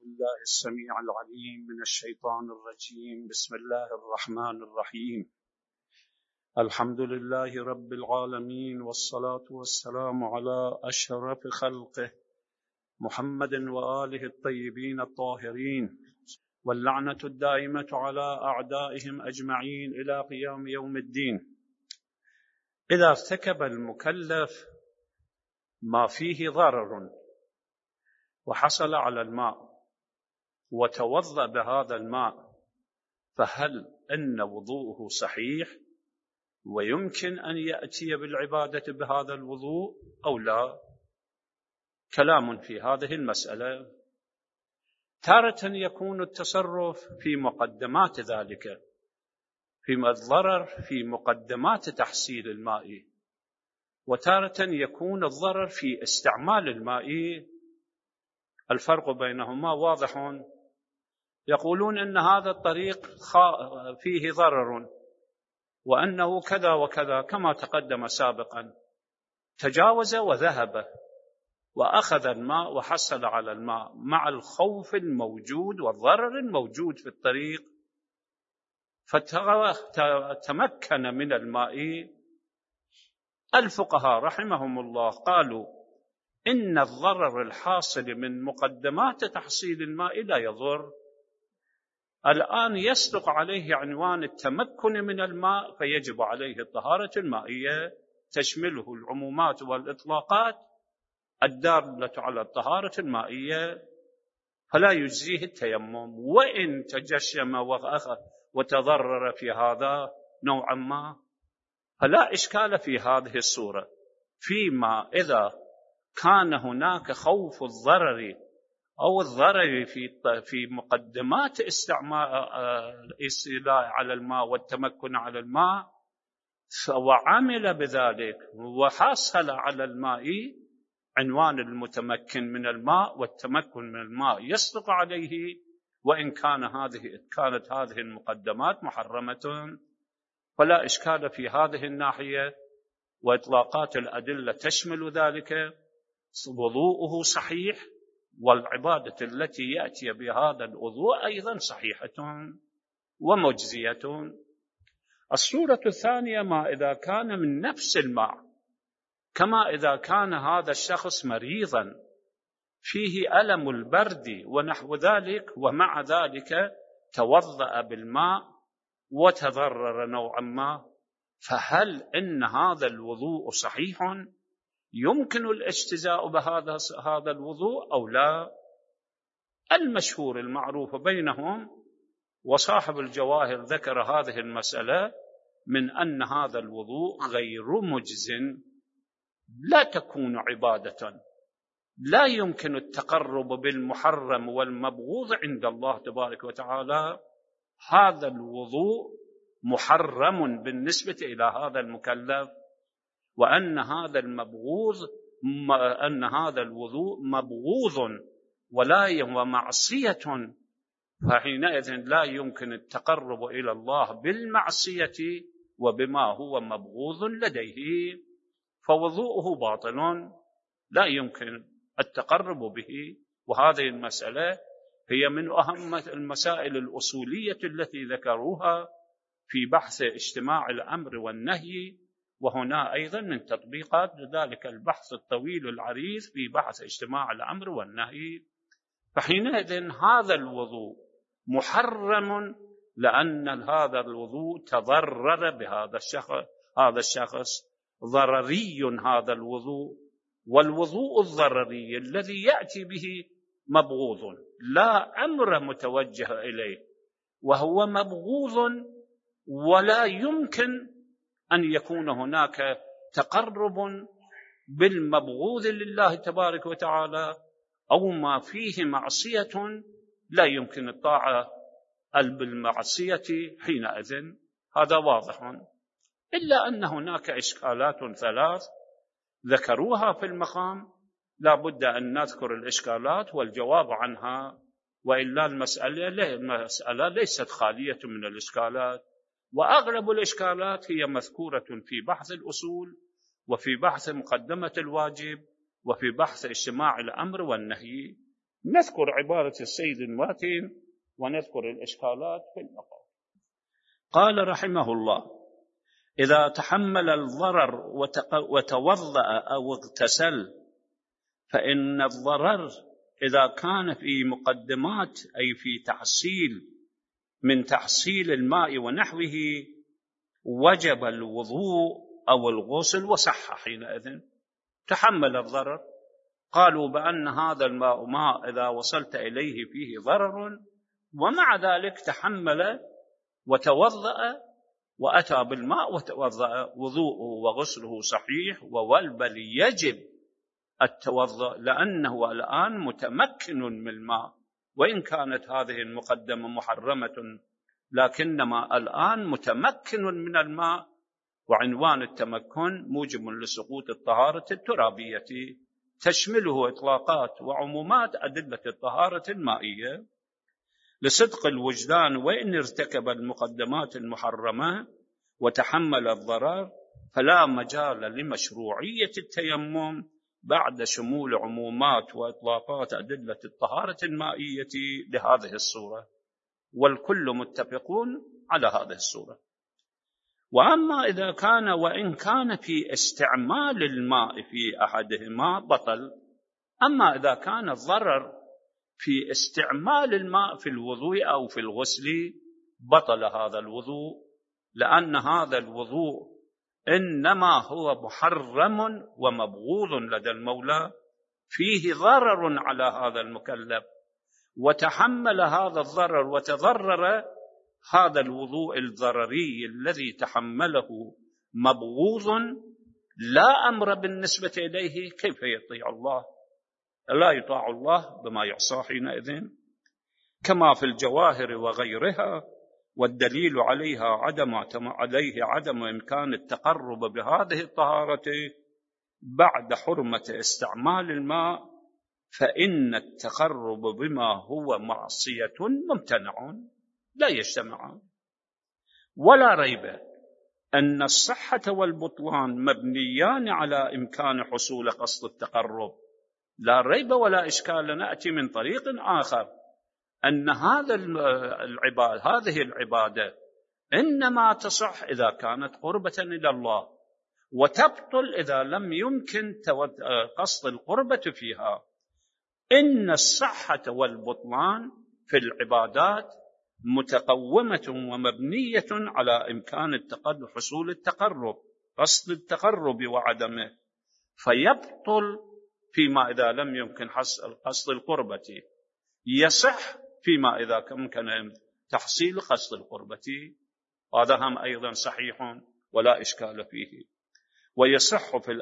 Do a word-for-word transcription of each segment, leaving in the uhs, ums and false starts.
بالله السميع العليم من الشيطان الرجيم. بسم الله الرحمن الرحيم. الحمد لله رب العالمين، والصلاة والسلام على أشرف خلقه محمد وآله الطيبين الطاهرين، واللعنة الدائمة على أعدائهم أجمعين إلى قيام يوم الدين. إذا ارتكب المكلف ما فيه ضرر وحصل على الماء وتوضأ بهذا الماء، فهل إن وضوءه صحيح ويمكن أن يأتي بالعبادة بهذا الوضوء أو لا؟ كلام في هذه المسألة. تارة يكون التصرف في مقدمات ذلك، في الضرر في مقدمات تحصيل الماء، وتارة يكون الضرر في استعمال الماء. الفرق بينهما واضح. يقولون أن هذا الطريق فيه ضرر وأنه كذا وكذا كما تقدم سابقا، تجاوز وذهب وأخذ الماء وحصل على الماء مع الخوف الموجود والضرر الموجود في الطريق، فتمكن من الماء. الفقهاء رحمهم الله قالوا إن الضرر الحاصل من مقدمات تحصيل الماء لا يضر. الآن يصدق عليه عنوان التمكن من الماء، فيجب عليه الطهارة المائية تشمله العمومات والإطلاقات الدالة على الطهارة المائية، فلا يجزيه التيمم وإن تجشم وتضرر في هذا نوعا ما، فلا إشكال في هذه الصورة. فيما إذا كان هناك خوف الضرر أو الضرر في في مقدمات استعمال الاستيلاء على الماء والتمكن على الماء، وعمل بذلك وحصل على الماء، عنوان المتمكن من الماء والتمكن من الماء يصدق عليه، وإن كان هذه كانت هذه المقدمات محرمة، فلا إشكال في هذه الناحية. وإطلاقات الأدلة تشمل ذلك. وضوءه صحيح، والعبادة التي يأتي بهذا الوضوء أيضا صحيحة ومجزية. الصورة الثانية ما إذا كان من نفس الماء، كما إذا كان هذا الشخص مريضا فيه ألم البرد ونحو ذلك، ومع ذلك توضأ بالماء وتضرر نوعا ما، فهل إن هذا الوضوء صحيح يمكن الاجتزاء بهذا هذا الوضوء أو لا؟ المشهور المعروف بينهم، وصاحب الجواهر ذكر هذه المسألة، من أن هذا الوضوء غير مجز، لا تكون عبادة، لا يمكن التقرب بالمحرم والمبغوض عند الله تبارك وتعالى. هذا الوضوء محرم بالنسبة إلى هذا المكلف، وأن هذا المبغوض أن هذا الوضوء مبغوض ولا ومعصية، فحينئذ لا يمكن التقرب إلى الله بالمعصية وبما هو مبغوض لديه، فوضوءه باطل لا يمكن التقرب به. وهذه المسألة هي من أهم المسائل الأصولية التي ذكروها في بحث اجتماع الأمر والنهي، وهنا أيضا من تطبيقات ذلك البحث الطويل العريض في بحث اجتماع الأمر والنهي. فحينئذ هذا الوضوء محرم، لأن هذا الوضوء تضرر بهذا الشخص، هذا الشخص ضرري هذا الوضوء، والوضوء الضرري الذي يأتي به مبغوض، لا أمر متوجه إليه، وهو مبغوض، ولا يمكن أن يكون هناك تقرب بالمبغوض لله تبارك وتعالى، أو ما فيه معصية لا يمكن الطاعة بالمعصية حينئذ. هذا واضح. إلا أن هناك إشكالات ثلاث ذكروها في المقام، لا بد أن نذكر الإشكالات والجواب عنها، وإلا المسألة, المسألة ليست خالية من الإشكالات، وأغلب الإشكالات هي مذكورة في بحث الأصول، وفي بحث مقدمة الواجب، وفي بحث اجتماع الأمر والنهي. نذكر عبارة السيد الماتين ونذكر الإشكالات في المقام. قال رحمه الله: إذا تحمل الضرر وتوضأ أو اغتسل، فإن الضرر إذا كان في مقدمات أي في تحصيل من تحصيل الماء ونحوه وجب الوضوء أو الغسل وصح حينئذ. تحمل الضرر، قالوا بأن هذا الماء ماء إذا وصلت إليه فيه ضرر، ومع ذلك تحمل وتوضأ وأتى بالماء وتوضأ، وضوءه وغسله صحيح، وبل يجب التوضأ لأنه الآن متمكن من الماء، وإن كانت هذه المقدمة محرمة لكنما الآن متمكن من الماء، وعنوان التمكن موجب لسقوط الطهارة الترابية، تشمله إطلاقات وعمومات أدلة الطهارة المائية. لصدق الوجدان وإن ارتكب المقدمات المحرمة وتحمل الضرر، فلا مجال لمشروعية التيمم بعد شمول عمومات وإطلاقات أدلة الطهارة المائية لهذه الصورة، والكل متفقون على هذه الصورة. وأما إذا كان وإن كان في استعمال الماء في أحدهما بطل، أما إذا كان الضرر في استعمال الماء في الوضوء أو في الغسل بطل هذا الوضوء، لأن هذا الوضوء إنما هو محرم ومبغوض لدى المولى، فيه ضرر على هذا المكلف، وتحمل هذا الضرر وتضرر، هذا الوضوء الضرري الذي تحمله مبغوض لا أمر بالنسبة إليه، كيف يطيع الله؟ لا يطاع الله بما يعصى حينئذ، كما في الجواهر وغيرها، والدليل عليها عدم عليه عدم إمكان التقرب بهذه الطهارة بعد حرمة استعمال الماء، فإن التقرب بما هو معصية ممتنع لا يجتمعان. ولا ريب أن الصحة والبطلان مبنيان على إمكان حصول قصد التقرب، لا ريب ولا إشكال. نأتي من طريق آخر أن هذا العباد هذه العبادة إنما تصح إذا كانت قربة إلى الله، وتبطل إذا لم يمكن قصد القربة فيها. إن الصحة والبطلان في العبادات متقومة ومبنية على إمكان التقرب، حصول التقرب، قصد التقرب وعدمه، فيبطل فيما إذا لم يمكن قصد القربة، يصح فيما إذا يمكن تحصيل قصد القربة. هذا هم أيضا صحيح ولا إشكال فيه. ويصح في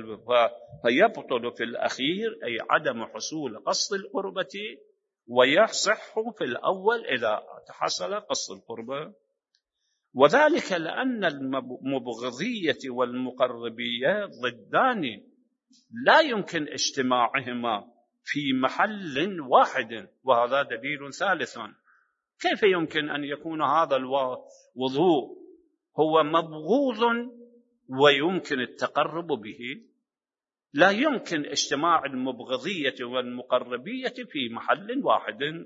فيبطل في الأخير أي عدم حصول قصد القربة، ويصح في الأول إذا حصل قصد القربة. وذلك لأن المبغضية والمقربية ضدان لا يمكن اجتماعهما في محل واحد، وهذا دليل ثالث. كيف يمكن أن يكون هذا الوضوء هو مبغوض ويمكن التقرب به؟ لا يمكن اجتماع المبغضية والمقربية في محل واحد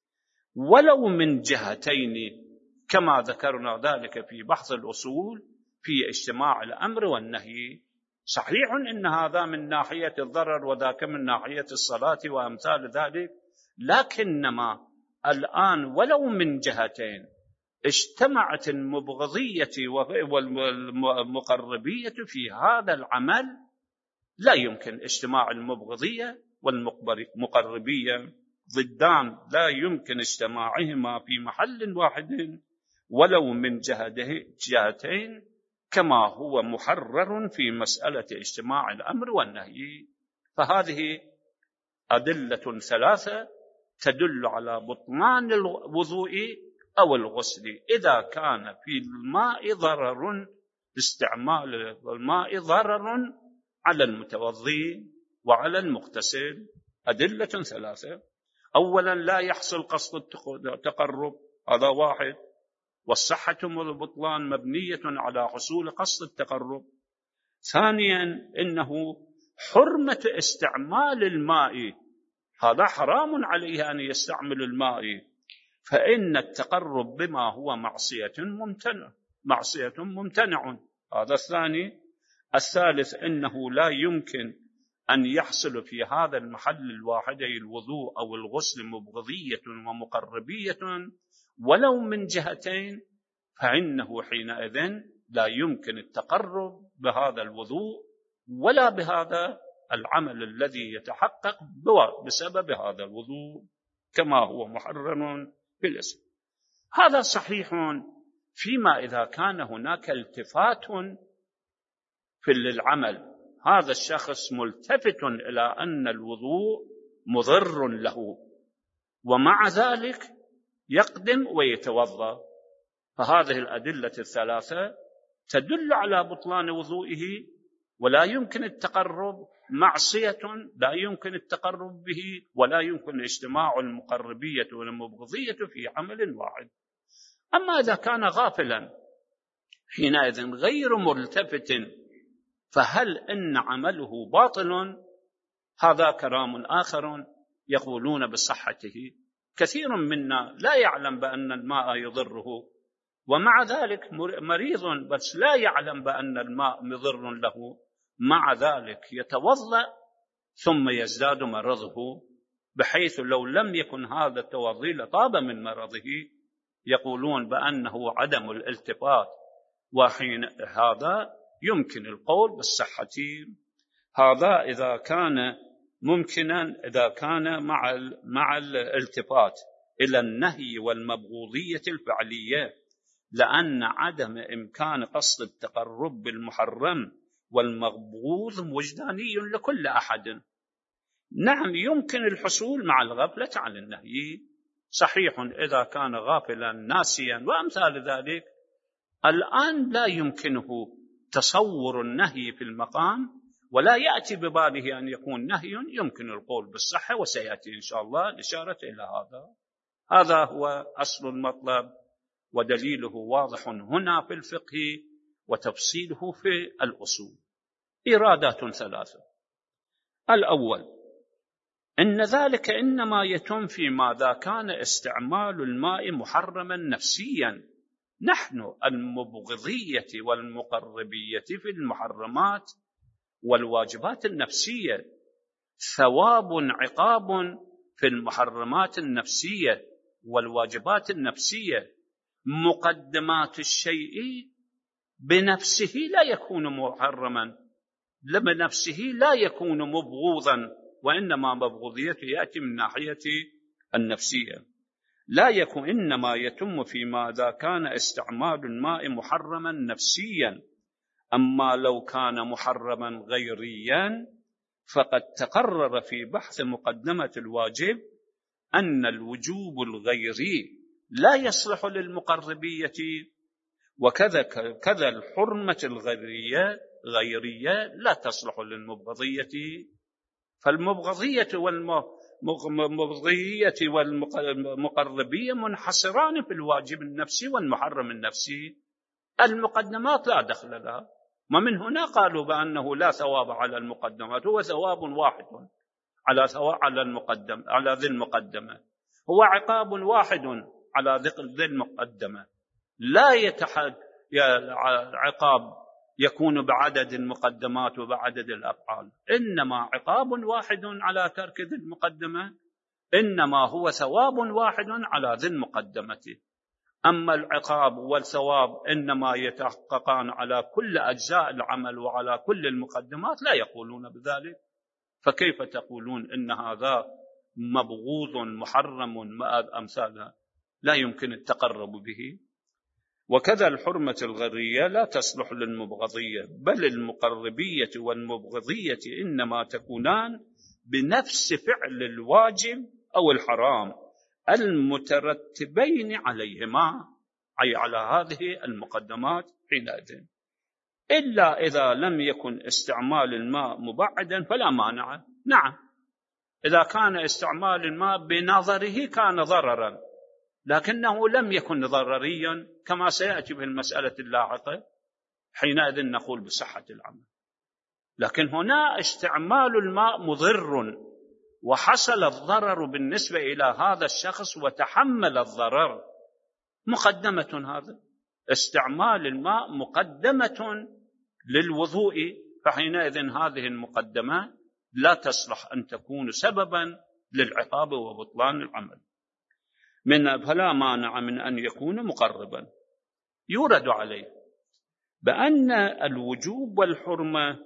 ولو من جهتين، كما ذكرنا ذلك في بحث الأصول في اجتماع الأمر والنهي. صحيح إن هذا من ناحية الضرر وذاك من ناحية الصلاة وأمثال ذلك، لكنما الآن ولو من جهتين اجتمعت المبغضية والمقربية في هذا العمل، لا يمكن اجتماع المبغضية والمقربية ضدان، لا يمكن اجتماعهما في محل واحد ولو من جهتين، كما هو محرر في مسألة اجتماع الأمر والنهي. فهذه أدلة ثلاثة تدل على بطلان الوضوء أو الغسل إذا كان في الماء ضرر، استعمال الماء ضرر على المتوضي وعلى المغتسل. أدلة ثلاثة: أولا لا يحصل قصد التقرب، هذا واحد، والصحة والبطلان مبنية على حصول قصد التقرب. ثانيا إنه حرمة استعمال الماء هذا حرام عليه أن يستعمل الماء، فإن التقرب بما هو معصية ممتنع معصية ممتنع. هذا الثاني. الثالث إنه لا يمكن أن يحصل في هذا المحل الواحد الوضوء أو الغسل مبغضية ومقربية ولو من جهتين، فإنه حينئذ لا يمكن التقرب بهذا الوضوء ولا بهذا العمل الذي يتحقق بسبب هذا الوضوء كما هو محرم في الاسم. هذا صحيح فيما إذا كان هناك التفات في العمل، هذا الشخص ملتفت إلى أن الوضوء مضر له ومع ذلك يقدم ويتوضأ، فهذه الأدلة الثلاثة تدل على بطلان وضوئه، ولا يمكن التقرب، معصية لا يمكن التقرب به، ولا يمكن اجتماع المقربية والمبغضية في عمل واحد. أما إذا كان غافلا حينئذ غير ملتفت، فهل إن عمله باطل؟ هذا كلام آخر يقولون بصحته. كثير منا لا يعلم بأن الماء يضره، ومع ذلك مريض بس لا يعلم بأن الماء مضر له، مع ذلك يتوضأ ثم يزداد مرضه، بحيث لو لم يكن هذا التوضي لطاب من مرضه. يقولون بأنه عدم الالتفات، وحين هذا يمكن القول بالصحة. هذا إذا كان ممكنا، إذا كان مع مع الالتفات إلى النهي والمبغوضية الفعلية، لأن عدم إمكان قصد التقرب بالمحرم والمبغوض وجداني لكل أحد. نعم يمكن الحصول مع الغفلة عن النهي، صحيح إذا كان غافلا ناسيا وأمثال ذلك. الآن لا يمكنه تصور النهي في المقام، ولا يأتي بباله أن يكون نهي يمكن القول بالصحة، وسيأتي إن شاء الله الإشارة إلى هذا. هذا هو أصل المطلب، ودليله واضح هنا في الفقه وتفصيله في الأصول. إرادات ثلاثة. الأول إن ذلك إنما يتم في ماذا كان استعمال الماء محرما نفسيا. نحن المبغضية والمقربية في المحرمات والواجبات النفسية، ثواب عقاب في المحرمات النفسية والواجبات النفسية. مقدمات الشيء بنفسه لا يكون محرما، بنفسه لا يكون مبغوضا، وإنما مبغوضيته يأتي من ناحية النفسية. لا يكون إنما يتم فيما إذا كان استعمال الماء محرما نفسيا. أما لو كان محرما غيريا فقد تقرر في بحث مقدمة الواجب أن الوجوب الغيري لا يصلح للمقربية، وكذا كذا الحرمة الغيرية غيرية لا تصلح للمبغضية. فالمبغضية والمبغضية والمقربية منحصران في الواجب النفسي والمحرم النفسي، المقدمات لا دخل لها. ومن هنا قالوا بأنه لا ثواب على المقدمات، هو ثواب واحد على ثواب على المقدم على ذي المقدمة، هو عقاب واحد على ذي المقدمة. لا يتحد عقاب يكون بعدد المقدمات وبعدد الأفعال، إنما عقاب واحد على ترك ذي المقدمة، إنما هو ثواب واحد على ذي المقدمة. أما العقاب والثواب إنما يتحققان على كل أجزاء العمل وعلى كل المقدمات، لا يقولون بذلك. فكيف تقولون إن هذا مبغوض محرم أمثالها؟ لا يمكن التقرب به. وكذا الحرمة الغرية لا تصلح للمبغضية، بل المقربية والمبغضية إنما تكونان بنفس فعل الواجب أو الحرام المترتبين عليهما، أي على هذه المقدمات حينئذ، إلا إذا لم يكن استعمال الماء مبعدا فلا مانع. نعم إذا كان استعمال الماء بنظره كان ضررا، لكنه لم يكن ضرريا كما سيأتي في المسألة اللاحقة، حينئذ نقول بصحة العمل. لكن هنا استعمال الماء مضر وحصل الضرر بالنسبة إلى هذا الشخص وتحمل الضرر، مقدمة. هذا استعمال الماء مقدمة للوضوء، فحينئذ هذه المقدمة لا تصلح أن تكون سببا للعقاب وبطلان العمل. من فلا مانع من أن يكون مقربا. يورد عليه بأن الوجوب والحرمة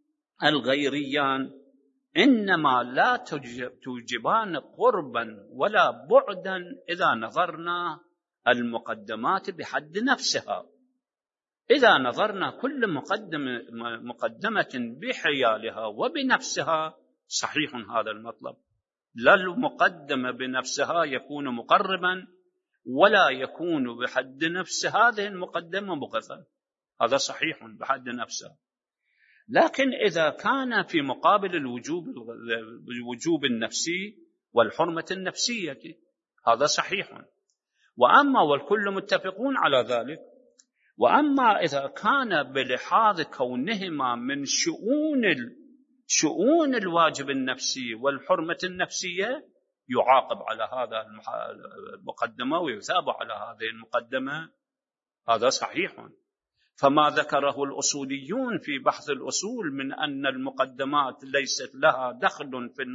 الغيريان إنما لا توجبان قربا ولا بعدا إذا نظرنا المقدمات بحد نفسها. إذا نظرنا كل مقدمة, مقدمة بحيالها وبنفسها صحيح هذا المطلب، لا المقدمة بنفسها يكون مقربا ولا يكون بحد نفس هذه المقدمة مبغضا، هذا صحيح بحد نفسه. لكن إذا كان في مقابل الوجوب الوجوب النفسي والحرمة النفسية هذا صحيح، وأما والكل متفقون على ذلك. وأما إذا كان بلحاظ كونهما من شؤون شؤون الواجب النفسي والحرمة النفسية يعاقب على هذا المقدمة ويثاب على هذه المقدمة، هذا صحيح. فما ذكره الأصوليون في بحث الأصول من أن المقدمات ليست لها دخل في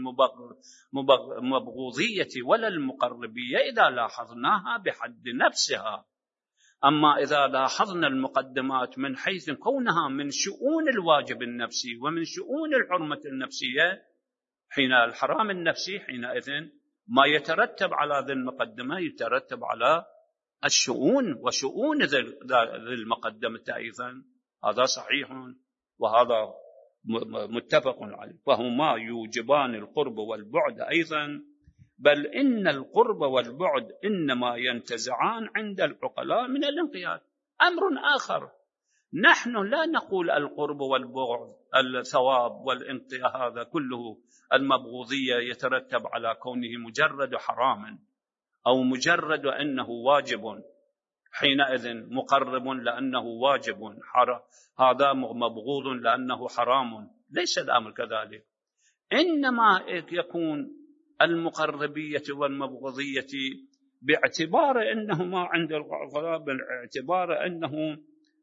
المبغوضية ولا المقربية إذا لاحظناها بحد نفسها. أما إذا لاحظنا المقدمات من حيث كونها من شؤون الواجب النفسي ومن شؤون الحرمة النفسية، حين الحرام النفسي حينئذ ما يترتب على ذي المقدمة يترتب على الشؤون وشؤون ذي المقدمة أيضا، هذا صحيح وهذا متفق عليه. فهما يوجبان القرب والبعد أيضا، بل إن القرب والبعد إنما ينتزعان عند العقلاء من الانقياد. أمر آخر، نحن لا نقول القرب والبعد الثواب والانقياد هذا كله المبغوضية يترتب على كونه مجرد حرام أو مجرد أنه واجب، حينئذ مقرب لأنه واجب، هذا مبغوض لأنه حرام. ليس الأمر كذلك، إنما يكون المقربية والمبغوضية باعتبار أنهما عند العقلاء باعتبار أنه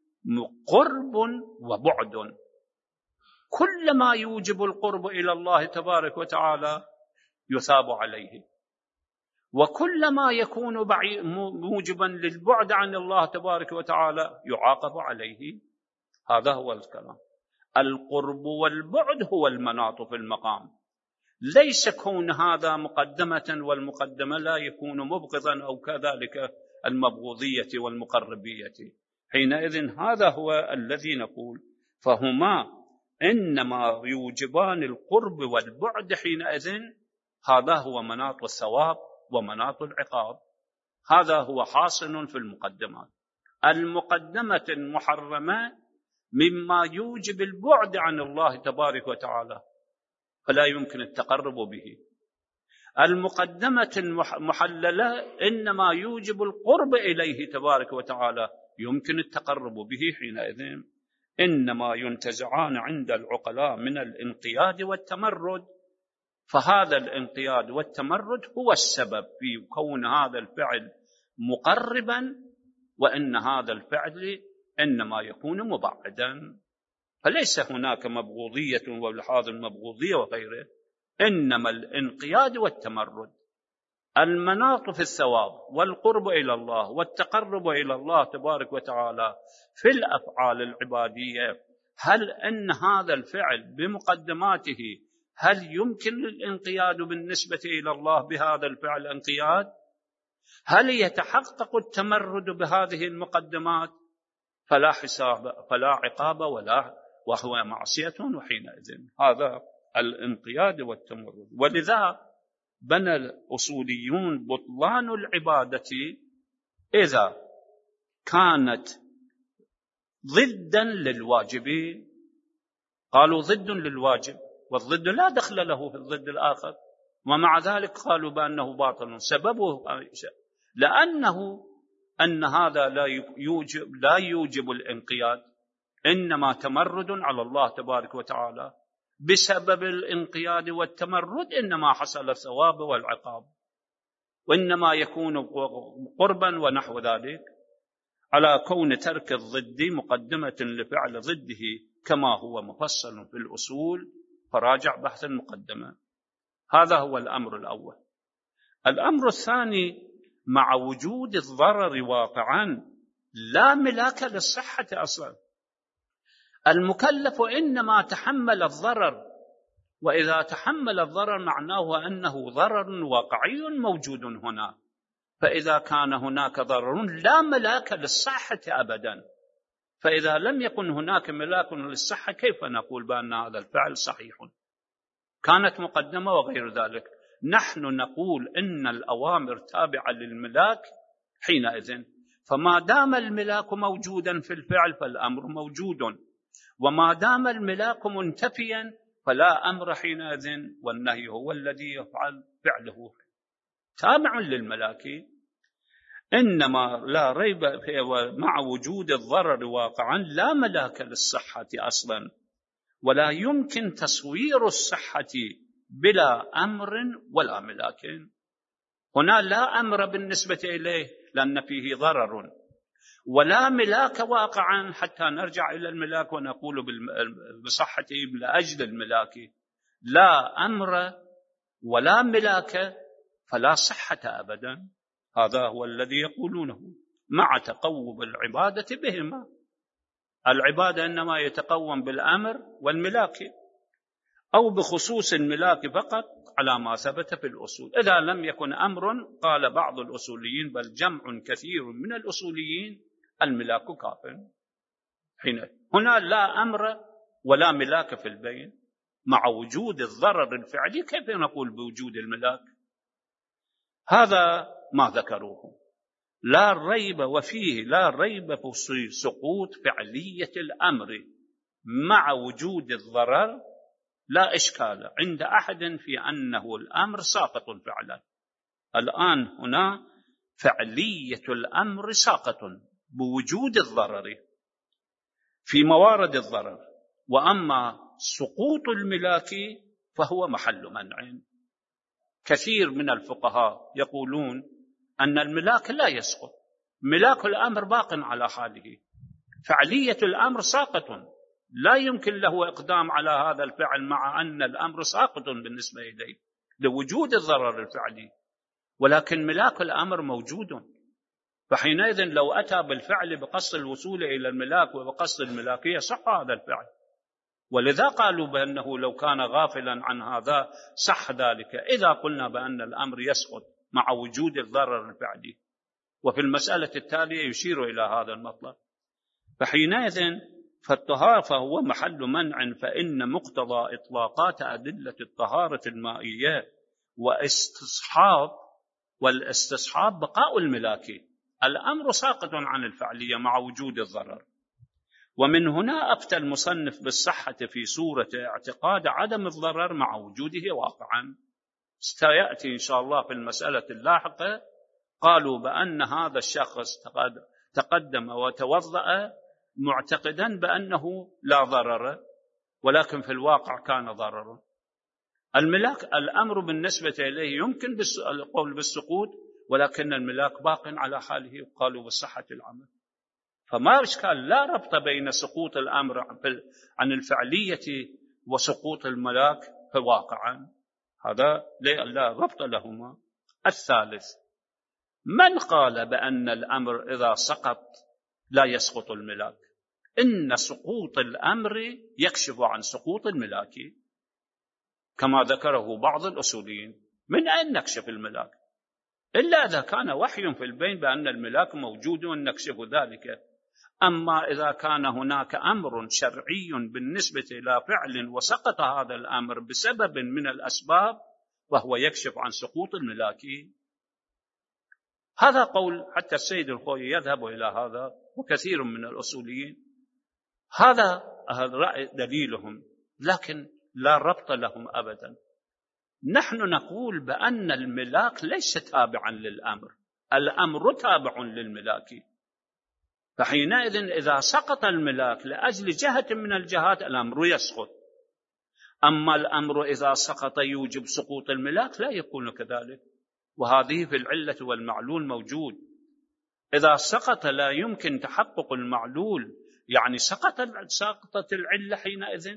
قرب وبعد. كل ما يوجب القرب إلى الله تبارك وتعالى يثاب عليه، وكل ما يكون موجبا للبعد عن الله تبارك وتعالى يعاقب عليه. هذا هو الكلام. القرب والبعد هو المناط في المقام، ليس كون هذا مقدمة والمقدمة لا يكون مبغضا أو كذلك المبغوضية والمقربية. حينئذ هذا هو الذي نقول فهما إنما يوجبان القرب والبعد، حينئذ هذا هو مناط الثواب ومناط العقاب. هذا هو حاصل في المقدمات. المقدمة المحرمة مما يوجب البعد عن الله تبارك وتعالى فلا يمكن التقرب به. المقدمة المحللة إنما يوجب القرب إليه تبارك وتعالى يمكن التقرب به. حينئذ إنما ينتزعان عند العقلاء من الانقياد والتمرد، فهذا الانقياد والتمرد هو السبب في كون هذا الفعل مقربا، وإن هذا الفعل إنما يكون مبعدا. فليس هناك مبغوضية ولحاظ المبغوضية وغيره، إنما الانقياد والتمرد. المناط في الثواب والقرب إلى الله والتقرب إلى الله تبارك وتعالى في الأفعال العبادية، هل أن هذا الفعل بمقدماته هل يمكن الانقياد بالنسبة إلى الله بهذا الفعل انقياد؟ هل يتحقق التمرد بهذه المقدمات؟ فلا حساب فلا عقاب ولا وهو معصية. وحينئذ هذا الانقياد والتمرد. ولذا بنى الأصوليون بطلان العبادة إذا كانت ضدا للواجب، قالوا ضد للواجب، والضد لا دخل له في الضد الآخر، ومع ذلك قالوا بأنه باطل. سببه لأنه أن هذا لا يوجب, لا يوجب الانقياد، إنما تمرد على الله تبارك وتعالى. بسبب الانقياد والتمرد إنما حصل الثواب والعقاب، وإنما يكون قربا ونحو ذلك، على كون ترك الضد مقدمة لفعل ضده كما هو مفصل في الأصول، فراجع بحث المقدمة. هذا هو الأمر الأول. الأمر الثاني: مع وجود الضرر واقعا لا ملاك للصحة أصلا. المكلف إنما تحمل الضرر، وإذا تحمل الضرر معناه أنه ضرر واقعي موجود هنا، فإذا كان هناك ضرر لا ملاك للصحة أبدا، فإذا لم يكن هناك ملاك للصحة كيف نقول بأن هذا الفعل صحيح؟ كانت مقدمة وغير ذلك. نحن نقول إن الأوامر تابعة للملاك حينئذ، فما دام الملاك موجودا في الفعل فالأمر موجود، وما دام الملاك منتفيا فلا أمر حينئذ، والنهي هو الذي يفعل فعله تابع للملاك. إنما لا ريب فيه، مع وجود الضرر واقعا لا ملاك للصحة أصلا، ولا يمكن تصوير الصحة بلا أمر ولا ملاك. هنا لا أمر بالنسبة إليه لأن فيه ضرر، ولا ملاك واقعا حتى نرجع إلى الملاك ونقول بصحته لأجل الملاك. لا أمر ولا ملاك فلا صحة أبدا. هذا هو الذي يقولونه، مع تقوم العبادة بهما. العبادة إنما يتقوم بالأمر والملاك، أو بخصوص الملاك فقط على ما ثبت في الأصول. إذا لم يكن أمر، قال بعض الأصوليين بل جمع كثير من الأصوليين الملاك كاف. حين هنا لا أمر ولا ملاك في البين، مع وجود الضرر الفعلي كيف نقول بوجود الملاك؟ هذا ما ذكروه. لا ريب وفيه لا ريب في سقوط فعلية الأمر مع وجود الضرر، لا إشكال عند أحد في أنه الأمر ساقط فعلا. الآن هنا فعلية الأمر ساقط بوجود الضرر في موارد الضرر، وأما سقوط الملاك فهو محل منع. كثير من الفقهاء يقولون أن الملاك لا يسقط، ملاك الأمر باق على حاله، فعلية الأمر ساقط، لا يمكن له إقدام على هذا الفعل مع أن الأمر ساقط بالنسبة إليه لوجود الضرر الفعلي، ولكن ملاك الأمر موجود. فحينئذ لو أتى بالفعل بقصد الوصول إلى الملاك وبقصد الملاكية صح هذا الفعل، ولذا قالوا بأنه لو كان غافلا عن هذا صح ذلك، إذا قلنا بأن الأمر يسقط مع وجود الضرر الفعلي. وفي المسألة التالية يشير إلى هذا المطلب. فحينئذ فالطهارة فهو محل منع، فإن مقتضى إطلاقات أدلة الطهارة المائية واستصحاب والاستصحاب بقاء الملاك، الأمر ساقط عن الفعلية مع وجود الضرر. ومن هنا أفتى المصنف بالصحة في صورة اعتقاد عدم الضرر مع وجوده واقعا. سيأتي إن شاء الله في المسألة اللاحقة قالوا بأن هذا الشخص تقدم وتوضأ معتقدا بأنه لا ضرر، ولكن في الواقع كان ضرر. الملاك الأمر بالنسبة إليه يمكن القول بالسقوط، ولكن الملاك باق على حاله، قالوا بصحة العمل. فما إشكال، لا ربط بين سقوط الأمر عن الفعلية وسقوط الملاك في واقعا، هذا لا ربط لهما. الثالث: من قال بأن الأمر إذا سقط لا يسقط الملاك؟ إن سقوط الأمر يكشف عن سقوط الملاك كما ذكره بعض الأصوليين. من أين نكشف الملاك؟ إلا إذا كان وحي في البين بأن الملاك موجود نكشف ذلك. أما إذا كان هناك أمر شرعي بالنسبة إلى فعل وسقط هذا الأمر بسبب من الأسباب وهو يكشف عن سقوط الملاك. هذا قول حتى السيد الخوئي يذهب إلى هذا وكثير من الأصوليين، هذا الرأي دليلهم، لكن لا ربط لهم أبدا. نحن نقول بأن الملاك ليس تابعا للأمر، الأمر تابع للملاك. فحينئذ إذا سقط الملاك لأجل جهة من الجهات الأمر يسقط. أما الأمر إذا سقط يوجب سقوط الملاك لا يكون كذلك، وهذه في العلة والمعلول موجود. إذا سقط لا يمكن تحقق المعلول، يعني سقطت سقطت العلة حينئذ.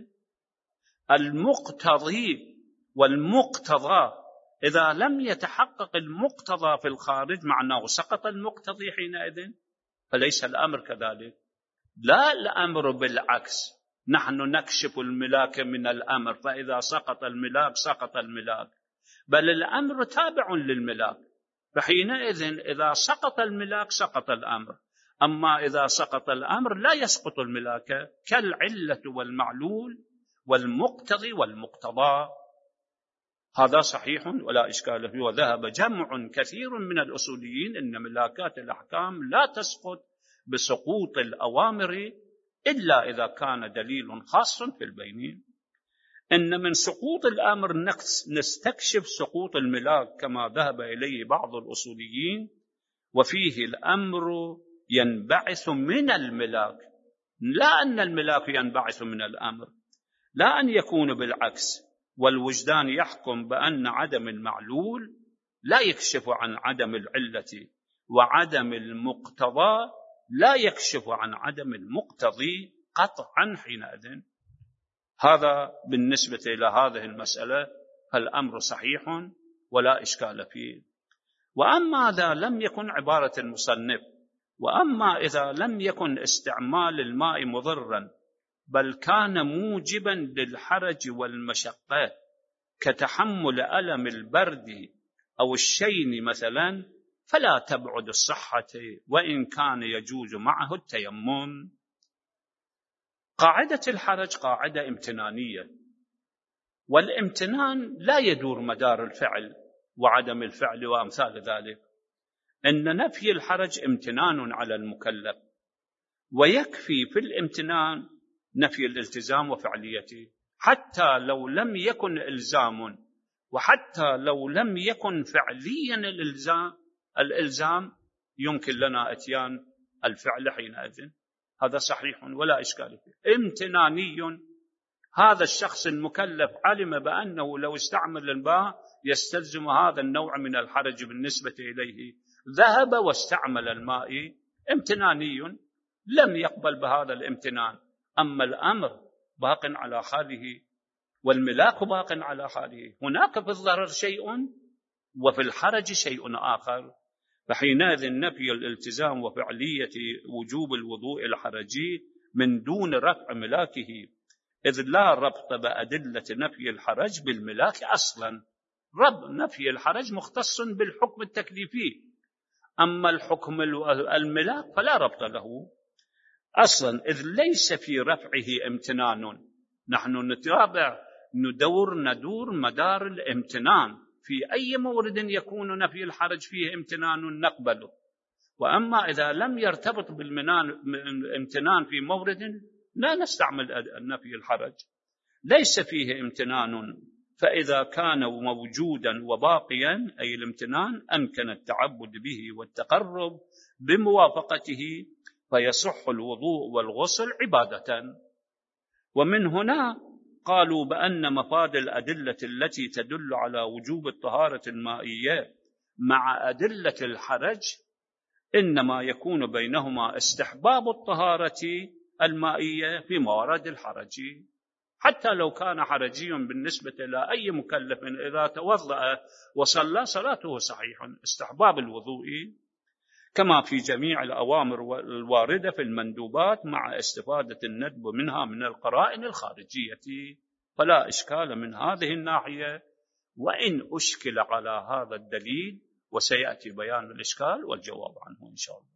المقتضي والمقتضى إذا لم يتحقق المقتضى في الخارج معناه سقط المقتضي حينئذ، فليس الأمر كذلك. لا الأمر بالعكس، نحن نكشف الملاك من الأمر، فإذا سقط الملاك سقط الملاك، بل الأمر تابع للملاك، فحينئذ إذا سقط الملاك سقط الأمر. أما إذا سقط الأمر لا يسقط الملاك، كالعلة والمعلول والمقتضي والمقتضى. هذا صحيح ولا إشكال فيه. وذهب جمع كثير من الأصوليين أن ملاكات الأحكام لا تسقط بسقوط الأوامر إلا إذا كان دليل خاص في البينين. إن من سقوط الأمر نستكشف سقوط الملاك كما ذهب إليه بعض الأصوليين، وفيه الأمر ينبعث من الملاك، لا أن الملاك ينبعث من الأمر، لا أن يكون بالعكس. والوجدان يحكم بأن عدم المعلول لا يكشف عن عدم العلة، وعدم المقتضى لا يكشف عن عدم المقتضي قطعا حينئذ. هذا بالنسبة إلى هذه المسألة فالأمر صحيح ولا إشكال فيه. وأما إذا لم يكن عبارة المصنف، وأما إذا لم يكن استعمال الماء مضرا بل كان موجبا للحرج والمشقة كتحمل ألم البرد أو الشين مثلا، فلا تبعد الصحة وإن كان يجوز معه التيمم. قاعدة الحرج قاعدة امتنانية، والامتنان لا يدور مدار الفعل وعدم الفعل وأمثال ذلك. إن نفي الحرج امتنان على المكلف، ويكفي في الامتنان نفي الالتزام وفعليته، حتى لو لم يكن إلزام، وحتى لو لم يكن فعليا الإلزام الإلزام يمكن لنا إتيان الفعل حينئذ. هذا صحيح ولا إشكال فيه، امتناني. هذا الشخص المكلف علم بأنه لو استعمل الماء يستلزم هذا النوع من الحرج بالنسبة إليه، ذهب واستعمل الماء، امتناني، لم يقبل بهذا الامتنان. أما الأمر باق على حاله والملاك باق على حاله، هناك في الضرر شيء وفي الحرج شيء آخر، فحينئذ نفي الالتزام وفعلية وجوب الوضوء الحرجي من دون رفع ملاكه، إذ لا ربط بأدلة نفي الحرج بالملاك أصلا. رب نفي الحرج مختص بالحكم التكليفي، أما الحكم الملاك فلا ربط له أصلا، إذ ليس في رفعه امتنان. نحن نتابع ندور ندور مدار الامتنان، في أي مورد يكون نفي الحرج فيه امتنان نقبله، وأما إذا لم يرتبط بالامتنان في مورد لا نستعمل نفي الحرج، ليس فيه امتنان. فإذا كان موجودا وباقيا أي الامتنان أمكن التعبد به والتقرب بموافقته، فيصح الوضوء والغسل عبادة. ومن هنا قالوا بأن مفاد الأدلة التي تدل على وجوب الطهارة المائية مع أدلة الحرج إنما يكون بينهما استحباب الطهارة المائية في موارد الحرج، حتى لو كان حرجيا بالنسبة إلى أي مكلف إذا توضأ وصلى صلاته صحيح، استحباب الوضوء كما في جميع الأوامر الواردة في المندوبات مع استفادة الندب منها من القرائن الخارجية، فلا إشكال من هذه الناحية. وإن أشكل على هذا الدليل وسيأتي بيان الإشكال والجواب عنه إن شاء الله.